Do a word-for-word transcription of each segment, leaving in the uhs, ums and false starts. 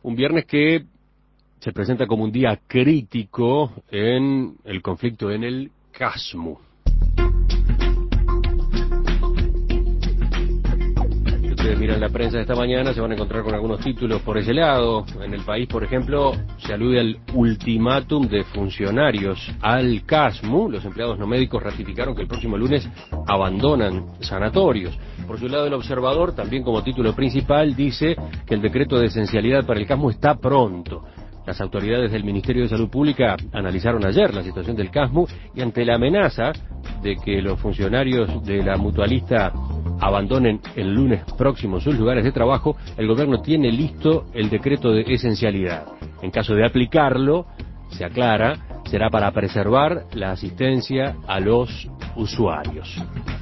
Un viernes que se presenta como un día crítico en el conflicto en el Casmu. Si ustedes miran la prensa de esta mañana, se van a encontrar con algunos títulos por ese lado. En El País, por ejemplo, se alude al ultimátum de funcionarios al Casmu. Los empleados no médicos ratificaron que el próximo lunes abandonan sanatorios. Por su lado, El Observador, también como título principal, dice que el decreto de esencialidad para el Casmu está pronto. Las autoridades del Ministerio de Salud Pública analizaron ayer la situación del Casmu y ante la amenaza de que los funcionarios de la mutualista abandonen el lunes próximo sus lugares de trabajo, el gobierno tiene listo el decreto de esencialidad. En caso de aplicarlo, se aclara, será para preservar la asistencia a los usuarios.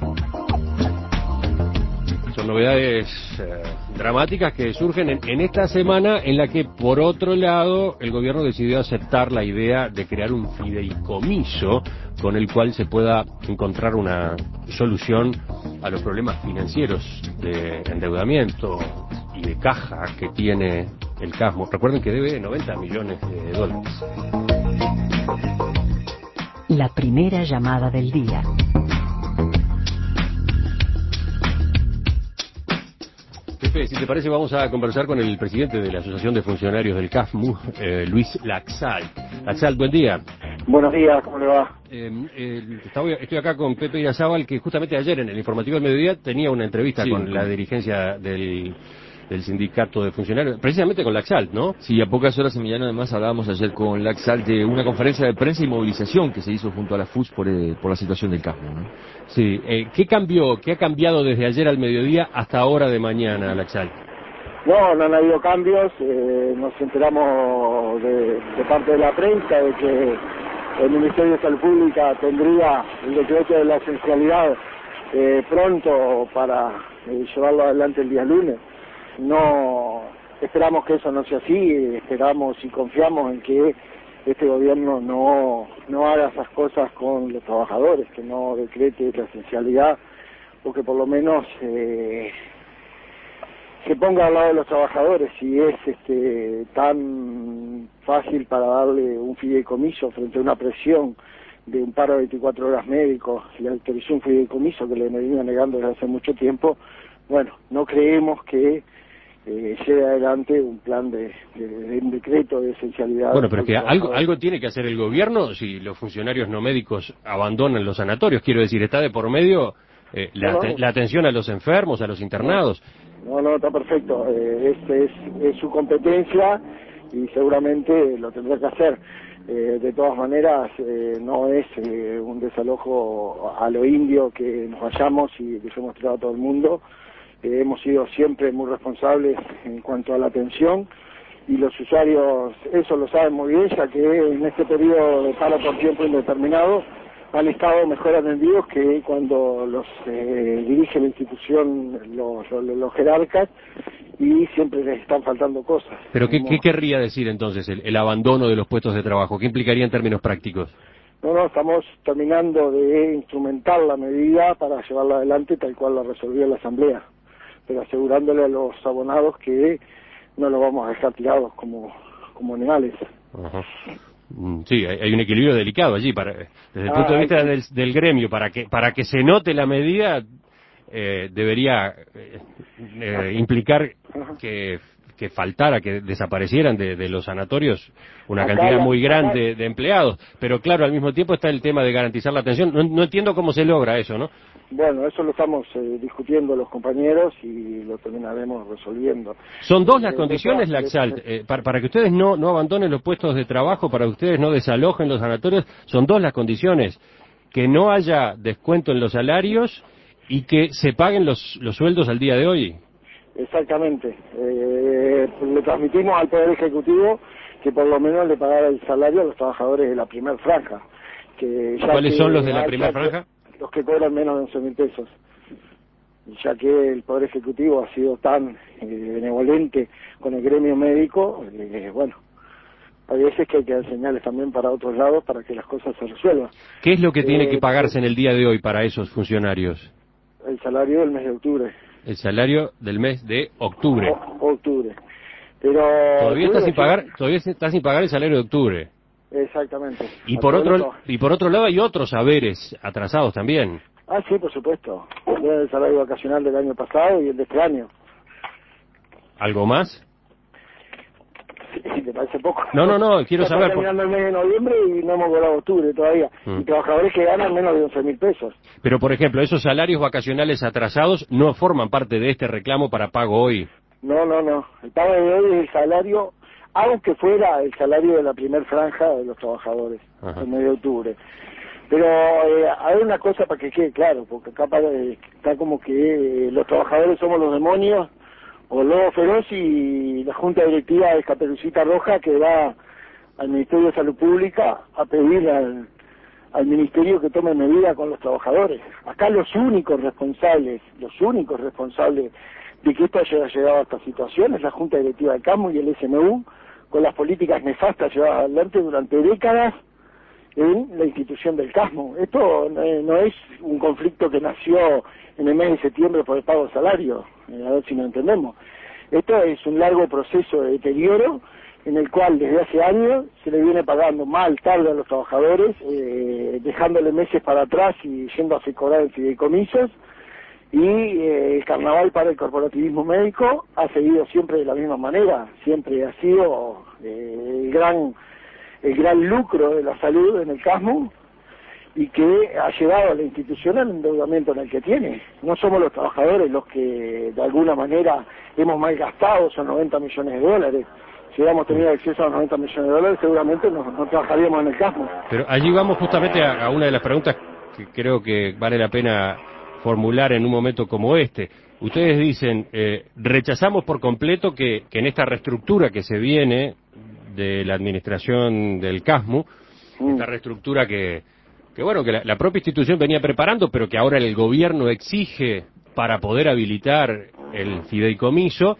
Son novedades eh, dramáticas que surgen en, en esta semana en la que, por otro lado, el gobierno decidió aceptar la idea de crear un fideicomiso con el cual se pueda encontrar una solución a los problemas financieros de endeudamiento y de caja que tiene el Casmu. Recuerden que debe noventa millones de dólares. La primera llamada del día. Pepe, si te parece, vamos a conversar con el presidente de la Asociación de Funcionarios del Casmu, eh, Luis Laxalt. Laxalt, buen día. Buenos días, ¿cómo le va? Eh, eh, estoy, estoy acá con Pepe Irazábal, que justamente ayer en el informativo del mediodía tenía una entrevista sí, con la dirigencia del, del sindicato de funcionarios, precisamente con Laxalt, ¿no? Sí, a pocas horas, Emiliano, además hablábamos ayer con Laxalt de una conferencia de prensa y movilización que se hizo junto a la F U S por, eh, por la situación del Casmu, ¿no? Sí, eh, ¿qué cambió, qué ha cambiado desde ayer al mediodía hasta ahora de mañana, Laxalt? No, no han habido cambios, eh, nos enteramos de, de parte de la prensa de que el Ministerio de Salud Pública tendría el decreto de la esencialidad eh, pronto para eh, llevarlo adelante el día lunes. No esperamos que eso no sea así, esperamos y confiamos en que este gobierno no no haga esas cosas con los trabajadores, que no decrete la esencialidad, porque por lo menos eh, se ponga al lado de los trabajadores. Si es este tan fácil para darle un fideicomiso frente a una presión de un paro de veinticuatro horas médicos, le autorizó un fideicomiso que le venía negando desde hace mucho tiempo, bueno, no creemos que eh, lleve adelante un plan de, de, de un decreto de esencialidad. Bueno, pero que algo, algo tiene que hacer el gobierno si los funcionarios no médicos abandonan los sanatorios. Quiero decir, está de por medio eh, la, no, no. la atención a los enfermos, a los internados. No, no, está perfecto. Eh, es, es, es su competencia y seguramente lo tendrá que hacer. Eh, de todas maneras, eh, no es eh, un desalojo a lo indio que nos vayamos y dejemos tirado a todo el mundo. Eh, hemos sido siempre muy responsables en cuanto a la atención y los usuarios eso lo saben muy bien, ya que en este periodo de paro por tiempo indeterminado han estado mejor atendidos que cuando los eh, dirige la institución los, los, los jerarcas y siempre les están faltando cosas. ¿Pero qué, qué querría decir entonces el, el abandono de los puestos de trabajo? ¿Qué implicaría en términos prácticos? No, no, estamos terminando de instrumentar la medida para llevarla adelante tal cual la resolvió la Asamblea, pero asegurándole a los abonados que no los vamos a dejar tirados como, como animales. Ajá. Sí, hay, hay un equilibrio delicado allí para desde el ah, punto de vista hay... del, del gremio, para que para que se note la medida eh, debería eh, eh, implicar que, que faltara, que desaparecieran de, de los sanatorios una acá cantidad la, muy grande acá... de empleados, pero claro, al mismo tiempo está el tema de garantizar la atención. No, no entiendo cómo se logra eso, ¿no? Bueno, eso lo estamos eh, discutiendo los compañeros y lo terminaremos resolviendo. ¿Son dos las eh, condiciones, de, Laxalt? de, Eh, para, para que ustedes no, no abandonen los puestos de trabajo, para que ustedes no desalojen los sanatorios, son dos las condiciones: que no haya descuento en los salarios y que se paguen los, los sueldos al día de hoy. Exactamente. Eh, le transmitimos al Poder Ejecutivo que por lo menos le pagara el salario a los trabajadores de la primer franja. Que ya ¿Cuáles que son los de la hay, primera franja? Los que cobran menos de once mil pesos. Ya que el Poder Ejecutivo ha sido tan eh, benevolente con el gremio médico, eh, bueno, hay veces que hay que dar señales también para otros lados para que las cosas se resuelvan. ¿Qué es lo que eh, tiene que pagarse eh, en el día de hoy para esos funcionarios? El salario del mes de octubre. El salario del mes de octubre. O, octubre. Pero todavía está sin pagar, todavía está sin pagar el salario de octubre. Exactamente. Y por otro y por otro lado hay otros saberes atrasados también. Ah, sí, por supuesto. El salario vacacional del año pasado y el de este año. ¿Algo más? Sí, ¿te parece poco? No, no, no, quiero ya saber. Está terminando el mes de noviembre y no hemos cobrado octubre todavía. Mm. Y trabajadores que ganan menos de once mil pesos. Pero, por ejemplo, esos salarios vacacionales atrasados no forman parte de este reclamo para pago hoy. No, no, no. El pago de hoy es el salario, aunque fuera el salario de la primer franja de los trabajadores, Ajá. en medio de octubre. Pero eh, hay una cosa para que quede claro, porque acá para, eh, está como que eh, los trabajadores somos los demonios o el lobo feroz y la junta directiva es Caperucita Roja que va al Ministerio de Salud Pública a pedir al, al Ministerio que tome medidas con los trabajadores. Acá los únicos responsables, los únicos responsables de que esto haya llegado a esta situación es la junta directiva del CASMU y el S M U, con las políticas nefastas llevadas adelante durante décadas en la institución del CASMU. Esto no es un conflicto que nació en el mes de septiembre por el pago de salario, a ver si nos entendemos. Esto es un largo proceso de deterioro en el cual desde hace años se le viene pagando mal, tarde a los trabajadores, eh, dejándole meses para atrás y yendo a cobrar en fideicomisos, y eh, el carnaval para el corporativismo médico ha seguido siempre de la misma manera, siempre ha sido eh, el gran el gran lucro de la salud en el CASMU y que ha llevado a la institución al endeudamiento en el que tiene. No somos los trabajadores los que de alguna manera hemos malgastado esos noventa millones de dólares. Si hubiéramos tenido acceso a los noventa millones de dólares seguramente no, no trabajaríamos en el CASMU. Pero allí vamos justamente a, a una de las preguntas que creo que vale la pena formular en un momento como este. Ustedes dicen, eh, rechazamos por completo que, que en esta reestructura que se viene de la administración del CASMU, mm. esta reestructura que, que bueno, que la, la propia institución venía preparando, pero que ahora el gobierno exige para poder habilitar el fideicomiso,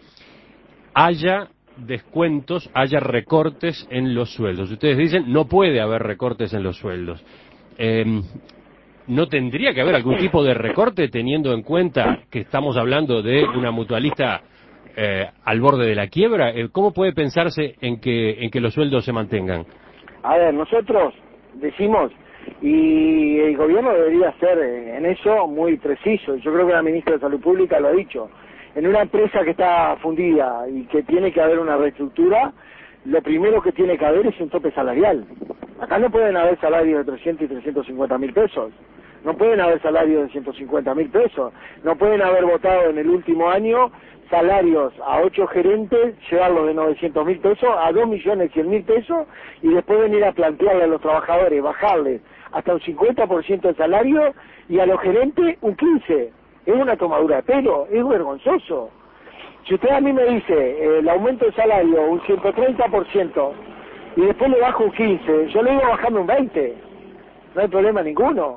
haya descuentos, haya recortes en los sueldos. Ustedes dicen, no puede haber recortes en los sueldos. Eh, ¿No tendría que haber algún tipo de recorte teniendo en cuenta que estamos hablando de una mutualista eh, al borde de la quiebra? ¿Cómo puede pensarse en que en que los sueldos se mantengan? A ver, nosotros decimos, y el gobierno debería ser en eso muy preciso, yo creo que la ministra de Salud Pública lo ha dicho, en una empresa que está fundida y que tiene que haber una reestructura, lo primero que tiene que haber es un tope salarial. Acá no pueden haber salarios de trescientos y trescientos cincuenta mil pesos, no pueden haber salarios de ciento cincuenta mil pesos, no pueden haber votado en el último año salarios a ocho gerentes, llevarlos de novecientos mil pesos a dos millones cien mil pesos y después venir a plantearle a los trabajadores, bajarles hasta un cincuenta por ciento de salario y a los gerentes un quince por ciento. Es una tomadura de pelo, es vergonzoso. Si usted a mí me dice eh, el aumento de salario un ciento treinta por ciento y después le bajo un quince por ciento, yo le digo bajando un veinte por ciento. No hay problema ninguno.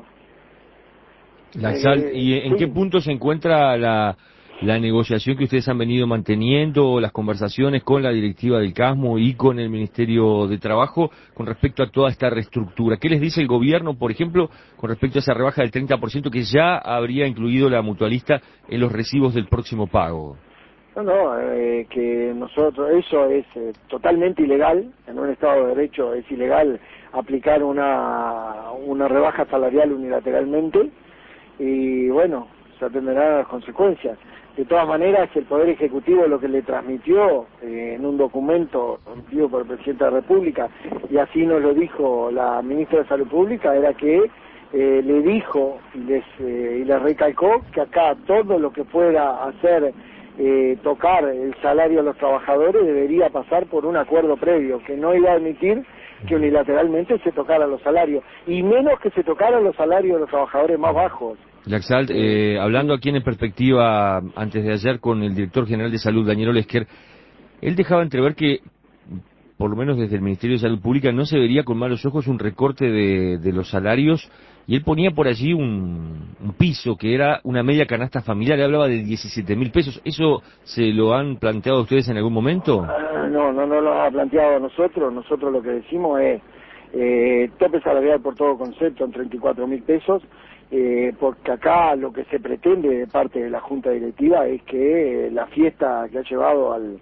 Laxalt, Eh, ¿y en sí. qué punto se encuentra la, la negociación que ustedes han venido manteniendo, o las conversaciones con la directiva del CASMU y con el Ministerio de Trabajo con respecto a toda esta reestructura? ¿Qué les dice el gobierno, por ejemplo, con respecto a esa rebaja del treinta por ciento que ya habría incluido la mutualista en los recibos del próximo pago? No, no, eh, que nosotros, eso es eh, totalmente ilegal, en un Estado de Derecho es ilegal aplicar una, una rebaja salarial unilateralmente, y bueno, se atenderán las consecuencias. De todas maneras, el Poder Ejecutivo lo que le transmitió eh, en un documento emitido por el Presidente de la República, y así nos lo dijo la Ministra de Salud Pública, era que eh, le dijo y les, eh, y les recalcó que acá todo lo que pueda hacer Eh, tocar el salario a los trabajadores debería pasar por un acuerdo previo, que no iba a admitir que unilateralmente se tocaran los salarios, y menos que se tocaran los salarios de los trabajadores más bajos. Laxalt, eh, hablando aquí en perspectiva, antes de ayer con el director general de Salud, Daniel Olesker, él dejaba entrever que, por lo menos desde el Ministerio de Salud Pública, no se vería con malos ojos un recorte de, de los salarios, y él ponía por allí un, un piso que era una media canasta familiar, él hablaba de diecisiete mil pesos. ¿Eso se lo han planteado ustedes en algún momento? Uh, no, no, no lo ha planteado nosotros. Nosotros lo que decimos es eh, tope salarial por todo concepto en treinta y cuatro mil pesos, eh, porque acá lo que se pretende de parte de la Junta Directiva es que eh, la fiesta que ha llevado al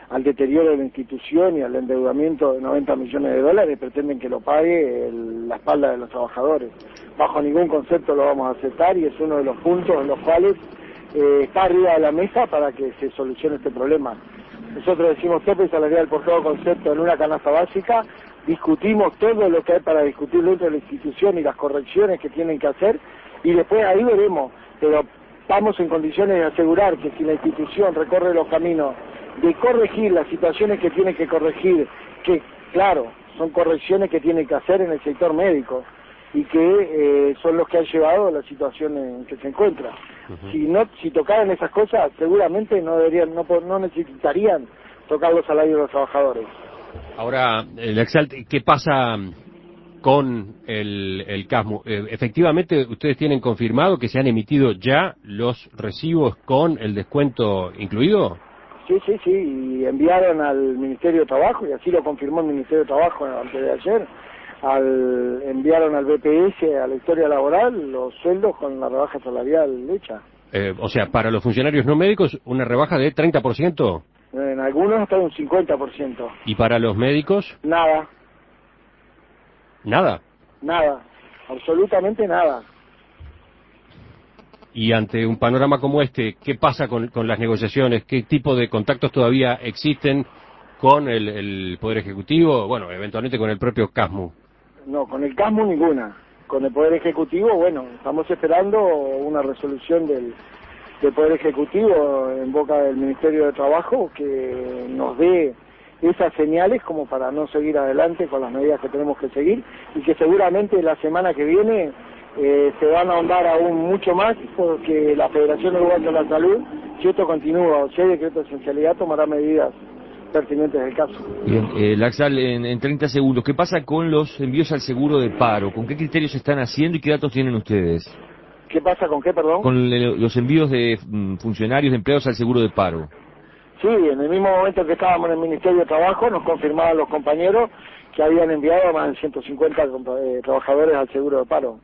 al deterioro de la institución y al endeudamiento de noventa millones de dólares, pretenden que lo pague el, la espalda de los trabajadores. Bajo ningún concepto lo vamos a aceptar y es uno de los puntos en los cuales eh, está arriba de la mesa para que se solucione este problema. Nosotros decimos tope salarial por todo concepto en una canasta básica, discutimos todo lo que hay para discutir dentro de la institución y las correcciones que tienen que hacer y después ahí veremos, pero estamos en condiciones de asegurar que si la institución recorre los caminos de corregir las situaciones que tiene que corregir, que claro, son correcciones que tiene que hacer en el sector médico y que eh, son los que han llevado a la situación en que se encuentra. Uh-huh. Si no, si tocaran esas cosas, seguramente no deberían, no, no necesitarían tocar los salarios de los trabajadores. Ahora, Laxalt, ¿qué pasa con el, el CASMU? Eh, efectivamente, ustedes tienen confirmado que se han emitido ya los recibos con el descuento incluido. Sí, sí, sí, y enviaron al Ministerio de Trabajo, y así lo confirmó el Ministerio de Trabajo antes de ayer, al, enviaron al B P S, a la historia laboral, los sueldos con la rebaja salarial hecha. Eh, o sea, para los funcionarios no médicos, una rebaja de treinta por ciento. En algunos hasta un cincuenta por ciento. ¿Y para los médicos? Nada. ¿Nada? Nada, absolutamente nada. Y ante un panorama como este, ¿qué pasa con, con las negociaciones? ¿Qué tipo de contactos todavía existen con el, el Poder Ejecutivo? Bueno, eventualmente con el propio CASMU. No, con el CASMU ninguna. Con el Poder Ejecutivo, bueno, estamos esperando una resolución del, del Poder Ejecutivo en boca del Ministerio de Trabajo que nos dé esas señales como para no seguir adelante con las medidas que tenemos que seguir y que seguramente la semana que viene eh, se van a ahondar aún mucho más porque la Federación Uruguaya de la Salud, si esto continúa o si hay decreto de esencialidad, tomará medidas pertinentes del caso. Bien, eh, Laxalt, en, en treinta segundos, ¿qué pasa con los envíos al seguro de paro? ¿Con qué criterios se están haciendo y qué datos tienen ustedes? ¿Qué pasa con qué, perdón? Con el, los envíos de mm, funcionarios, de empleados al seguro de paro. Sí, en el mismo momento que estábamos en el Ministerio de Trabajo nos confirmaban los compañeros que habían enviado a más de ciento cincuenta eh, trabajadores al seguro de paro.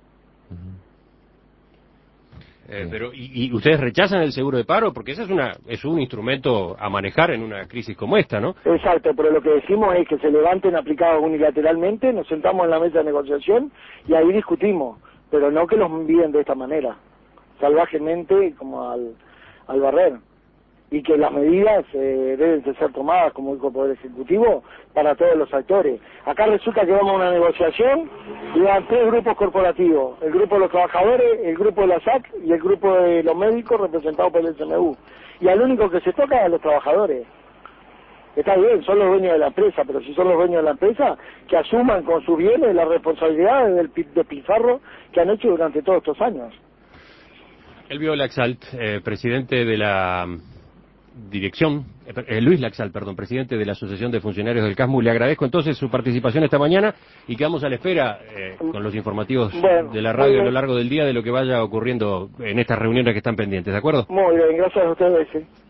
Eh, pero y, y ustedes rechazan el seguro de paro porque ese es una es un instrumento a manejar en una crisis como esta, ¿no? Exacto, pero lo que decimos es que se levanten aplicados unilateralmente, nos sentamos en la mesa de negociación y ahí discutimos, pero no que los envíen de esta manera, salvajemente como al, al barrer. Y que las medidas eh, deben de ser tomadas, como dijo el Poder Ejecutivo, para todos los actores. Acá resulta que vamos a una negociación y van tres grupos corporativos, el grupo de los trabajadores, el grupo de la S A C y el grupo de los médicos representados por el S M U. Y al único que se toca es a los trabajadores. Está bien, son los dueños de la empresa, pero si son los dueños de la empresa, que asuman con sus bienes las responsabilidades del despilfarro que han hecho durante todos estos años. Elvio Laxalt, eh, presidente de la dirección, eh, Luis Laxalt, perdón, presidente de la Asociación de Funcionarios del CASMU, le agradezco entonces su participación esta mañana y quedamos a la espera eh, con los informativos bueno, de la radio a lo largo del día de lo que vaya ocurriendo en estas reuniones que están pendientes, ¿de acuerdo? Muy bien, gracias a ustedes. Sí.